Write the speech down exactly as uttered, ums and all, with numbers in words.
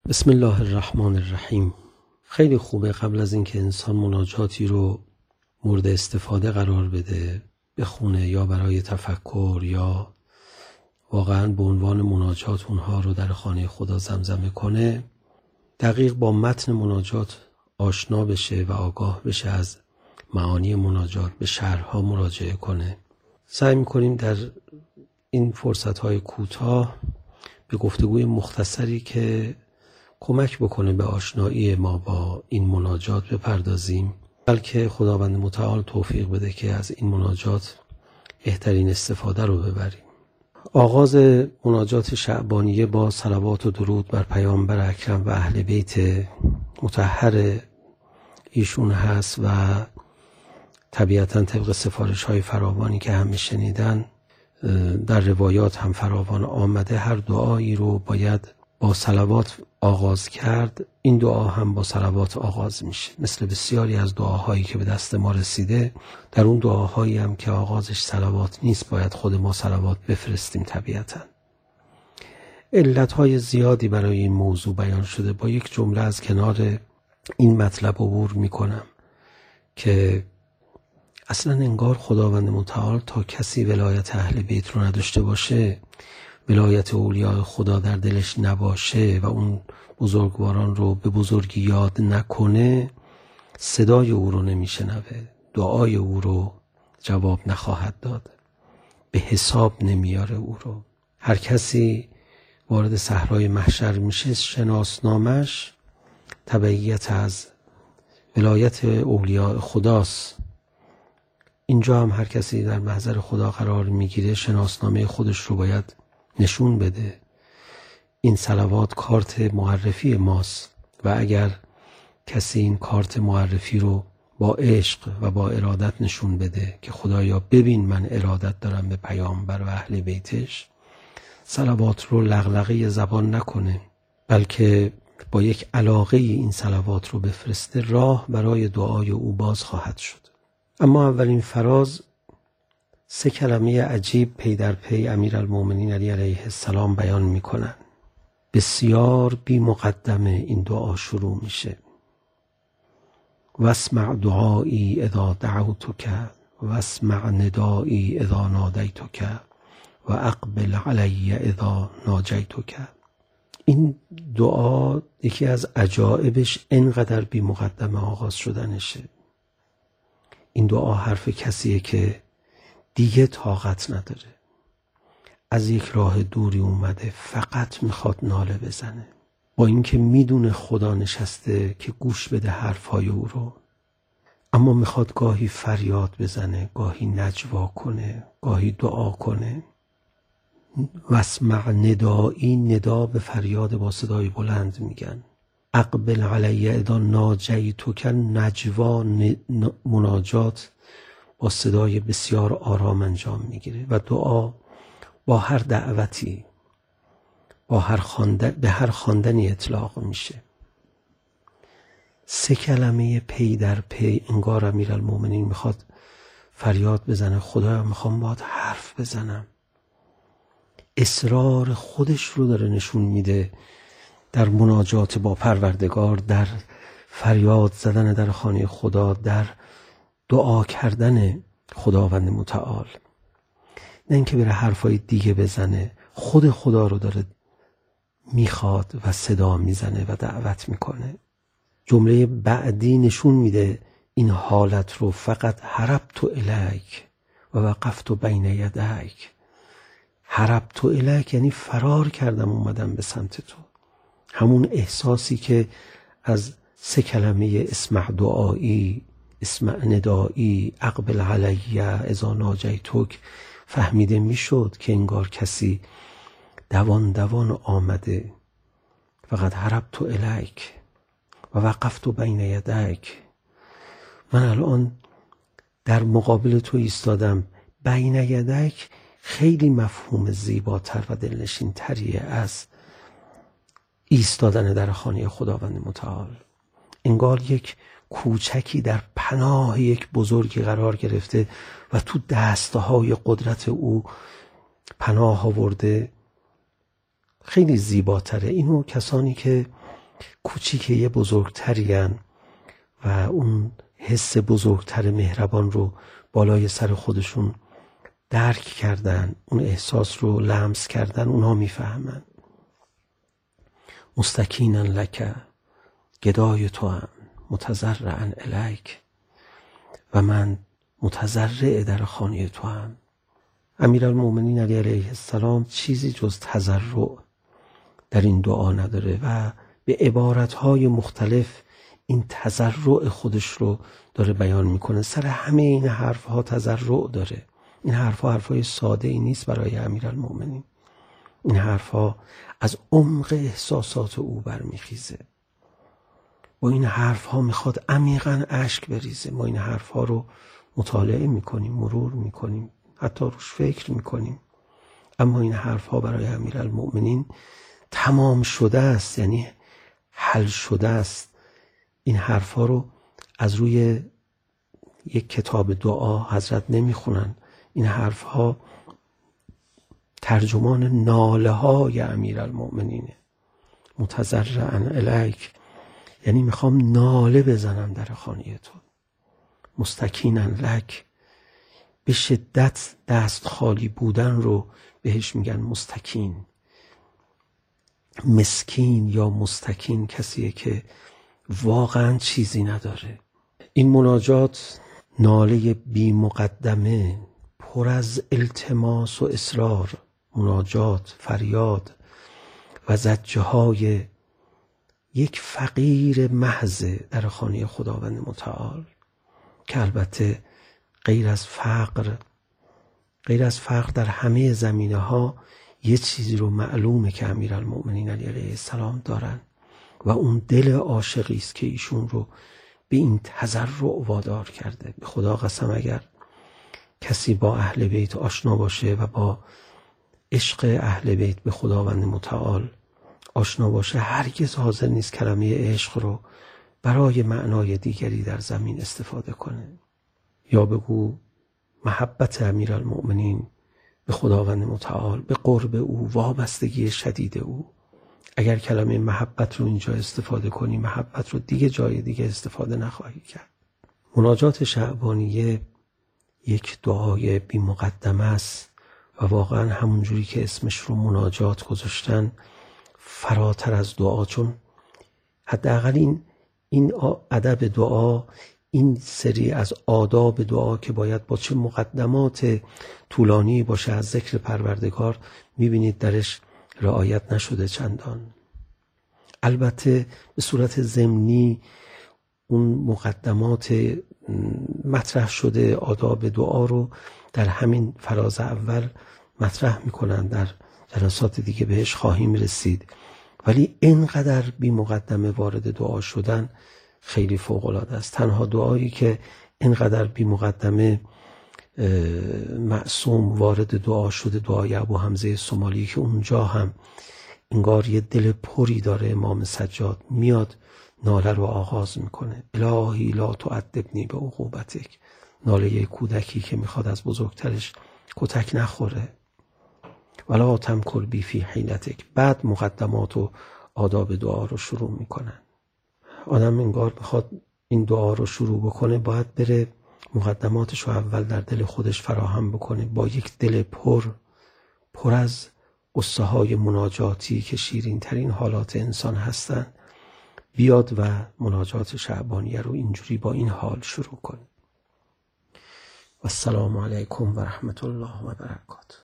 بسم الله الرحمن الرحیم. خیلی خوبه قبل از اینکه انسان مناجاتی رو مورد استفاده قرار بده، بخونه یا برای تفکر یا واقعا به عنوان مناجات اونها رو در خانه خدا زمزمه کنه، دقیق با متن مناجات آشنا بشه و آگاه بشه از معانی مناجات، به شرح‌ها مراجعه کنه. سعی می‌کنیم در این فرصت‌های کوتاه به گفتگوی مختصری که کمک بکنه به آشنایی ما با این مناجات بپردازیم، بلکه خداوند متعال توفیق بده که از این مناجات بهترین استفاده رو ببریم. آغاز مناجات شعبانیه با صلوات و درود بر پیامبر اکرم و اهل بیت مطهر ایشون هست و طبیعتاً طبق سفارش های فراوانی که همه شنیدن در روایات هم فراوان آمده، هر دعایی رو باید با صلوات آغاز کرد. این دعا هم با صلوات آغاز میشه، مثل بسیاری از دعاهایی که به دست ما رسیده. در اون دعاهایی هم که آغازش صلوات نیست باید خود ما صلوات بفرستیم. طبیعتاً علتهای زیادی برای این موضوع بیان شده. با یک جمله از کنار این مطلب عبور میکنم که اصلا انگار خداوند متعال تا کسی ولایت اهل بیت رو نداشته باشه، ولایت اولیاء خدا در دلش نباشه و اون بزرگواران رو به بزرگی یاد نکنه، صدای او رو نمیشنوه، دعای او رو جواب نخواهد داد، به حساب نمیاره او رو. هر کسی وارد صحرای محشر میشه، شناسنامش تبعیت از ولایت اولیاء خداست. اینجا هم هر کسی در محضر خدا قرار میگیره شناسنامه خودش رو باید نشون بده. این صلوات کارت معرفی ماست و اگر کسی این کارت معرفی رو با عشق و با ارادت نشون بده که خدایا ببین من ارادت دارم به پیامبر و اهل بیتش، صلوات رو لغلقه زبان نکنه، بلکه با یک علاقه این صلوات رو بفرسته، راه برای دعای او باز خواهد شد. اما اولین فراز سه کلمه عجیب پی در پی امیرالمومنین علی علیه السلام بیان میکنن. بسیار بی مقدمه این دعا شروع میشه. واسمع دعایی اذا دعوتک واسمع ندایی اذا نادیتک و اقبل علی اذا ناجیتک. این دعا یکی از عجایبش اینقدر بی مقدمه آغاز شدنشه. این دعا حرف کسیه که دیگه طاقت نداره، از یک راه دوری اومده، فقط میخواد ناله بزنه، با اینکه میدونه خدا نشسته که گوش بده حرفای او رو، اما میخواد گاهی فریاد بزنه، گاهی نجوا کنه، گاهی دعا کنه. واسمع ندایی، ندا به فریاد با صدای بلند میگن. اقبل علی اذا ناجیتک، نجوا مناجات با صدای بسیار آرام انجام میگیره و دعا با هر دعوتی، با هر خواندن، به هر خواندنی اطلاق میشه. سه کلمه پی در پی، انگار امیرالمومنین میخواد فریاد بزنه خدایا میخوام باهات حرف بزنم. اصرار خودش رو داره نشون میده در مناجات با پروردگار، در فریاد زدن در خانه خدا، در دعا کردن خداوند متعال. نه اینکه بره حرفای دیگه بزنه، خود خدا رو داره میخواد و صدا میزنه و دعوت میکنه. جمله بعدی نشون میده این حالت رو. فقط هربت الیک و وقفت بین یدیک. هربت الیک یعنی فرار کردم اومدم به سمت تو. همون احساسی که از سه کلمه اسمع دعایی، اسمع ندایی، اقبل علی اذا ناجیتک فهمیده میشد که انگار کسی دوان دوان آمده. فقط هربت الیک و وقفت بین یدیک. من الان در مقابل تو ایستادم. بین یدیک خیلی مفهوم زیباتر و دلنشین تریه از ایستادن در خانه خداوند متعال. انگار یک کوچکی در پناه یک بزرگی قرار گرفته و تو دستهای قدرت او پناه آورده. خیلی زیباتره. اینو کسانی که کوچیک یه بزرگترین و اون حس بزرگتر مهربان رو بالای سر خودشون درک کردن، اون احساس رو لمس کردن، اونها میفهمن. مستکینا لک، گدای تو هم، متضرعا الیک، و من متضرع در خانه تو هم. امیرالمومنین علی علیه السلام چیزی جز تضرع در این دعا نداره و به عبارتهای مختلف این تضرع خودش رو داره بیان میکنه. سر همه این حرفها تضرع داره. این حرفها حرفهای ساده ای نیست برای امیرالمومنین. این حرفها از عمق احساسات او برمیخیزه. با این حرفها میخواد عمیقاً اشک بریزه. ما این حرفها رو مطالعه میکنیم، مرور میکنیم، حتی روش فکر میکنیم، اما این حرفها برای امیرالمومنین تمام شده است، یعنی حل شده است. این حرفها رو از روی یک کتاب دعا حضرت نمیخونن. این حرفها ترجمان ناله های امیرالمومنینه. متضرعا الیک، یعنی میخوام ناله بزنم در خانه تو. مستکینا لک، به شدت دست خالی بودن رو بهش میگن مستکین. مسکین یا مستکین کسیه که واقعا چیزی نداره. این مناجات ناله بی مقدمه، پر از التماس و اصرار، مناجات، فریاد و زجه های یک فقیر محض در خانه خداوند متعال، که البته غیر از فقر غیر از فقر در همه زمینه ها یه چیزی رو معلومه که امیرالمومنین علی علیه السلام دارن و اون دل عاشقی است که ایشون رو به این تضرع وادار کرده. به خدا قسم اگر کسی با اهل بیت آشنا باشه و با عشق اهل بیت به خداوند متعال آشنا باشه، هرگز حاضر نیست کلمه عشق رو برای معنای دیگری در زمین استفاده کنه. یا بگو محبت امیرالمومنین به خداوند متعال، به قرب او، وابستگی شدید او. اگر کلمه محبت رو اینجا استفاده کنی، محبت رو دیگه جای دیگه استفاده نخواهی کرد. مناجات شعبانیه یک دعای بی مقدمه است و واقعا همونجوری که اسمش رو مناجات گذاشتن فراتر از دعا، چون حداقل این این ادب دعا، این سری از آداب دعا که باید با چه مقدمات طولانی باشه از ذکر پروردگار، میبینید درش رعایت نشده چندان. البته به صورت ضمنی اون مقدمات مطرح شده آداب دعا رو در همین فراز اول مطرح میکنن، در جلسات دیگه بهش خواهیم رسید، ولی اینقدر بی مقدمه وارد دعا شدن خیلی فوق العاده است. تنها دعایی که اینقدر بی مقدمه معصوم وارد دعا شده دعای ابو حمزه سمالی، که اونجا هم انگار یه دل پری داره امام سجاد، میاد ناله رو آغاز میکنه. الهی لا تعذبنی به عقوبتک، ناله کودکی که میخواد از بزرگترش کتک نخوره. ولا تمکر بی فی حیلتک. بعد مقدمات و آداب دعا رو شروع میکنن. آدم انگار بخواد این دعا رو شروع بکنه باید بره مقدماتش رو اول در دل خودش فراهم بکنه، با یک دل پر پر از قصه های مناجاتی که شیرین ترین حالات انسان هستن، بیاد و مناجات شعبانیه رو اینجوری با این حال شروع کنه. و السلام علیکم و رحمت الله و برکاته.